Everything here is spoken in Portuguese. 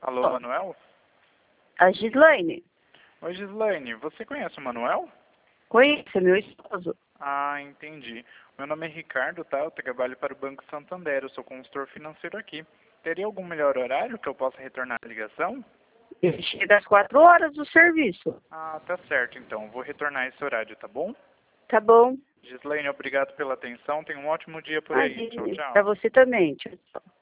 Alô, Ó, Manuel? a Gislaine, Oi, Gislaine. Você conhece o Manuel? conhece meu esposo? Ah, entendi. Meu nome é Ricardo, tá? Eu trabalho para o Banco Santander. Eu sou consultor financeiro aqui. Teria algum melhor horário que eu possa retornar a ligação? Ele chega às 4 horas do serviço. Ah, tá certo, então. Vou retornar esse horário, tá bom? Tá bom? Gislaine, obrigado pela atenção. Tenha um ótimo dia por aí. Tchau, Imagine. tchau. Pra você também. Tchau, tchau.